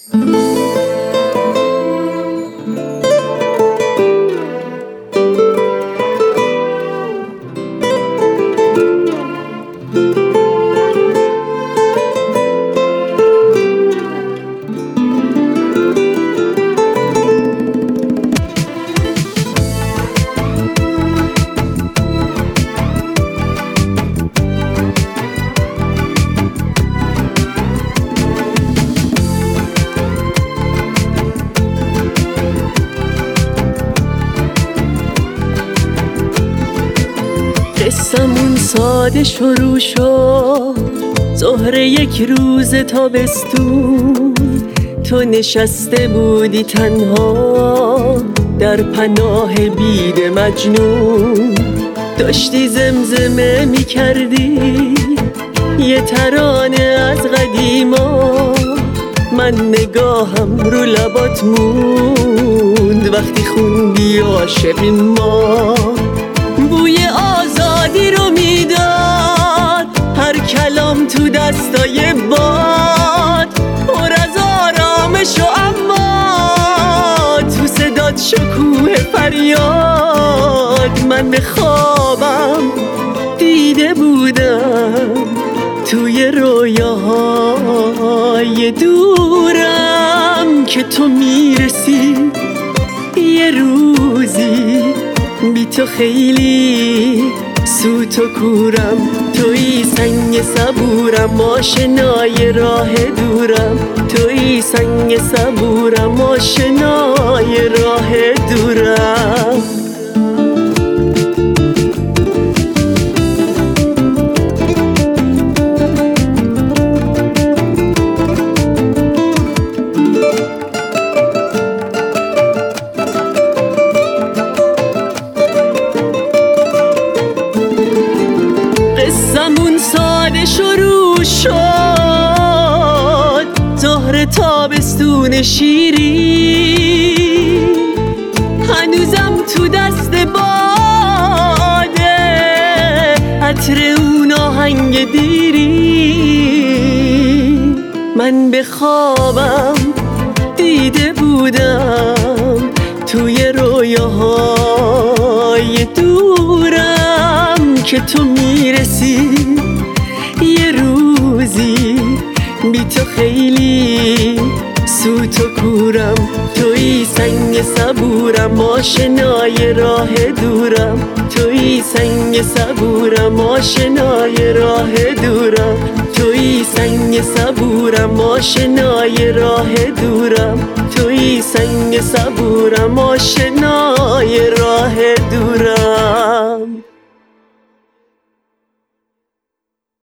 قصمون ساده شروع شد ظهر یک روز تابستون. تو نشسته بودی تنها در پناه بید مجنون. داشتی زمزمه می کردی یه ترانه از قدیما. من نگاهم رو لبات موند وقتی خوندی عاشقی ما. بوی آزادی رو میداد هر کلام تو دستای باد، پر از آرامش و اما تو صدات شکوه فریاد. من به خوابم دیده بودم توی رویاهای دورم که تو میرسی یه روزی. بی تو خیلی سوت و کورم، توی سنگ صبورم آشنای راه دورم. توی سنگ صبورم آشنای راه دورم. قصمون ساده شروع شد ظهر تابستون شیری. هنوزم تو دست باده عطر اون آهنگ دیری. من به خوابم دیده بودم توی رویاهای دورم که تو میرسی یه روزی. بی تو خیلی سوت و کورم، توی سنگ صبورم آشنای راه دورم. توی سنگ صبورم آشنای راه دورم. توی سنگ صبورم آشنای راه دورم. توی سنگ صبورم آشنای راه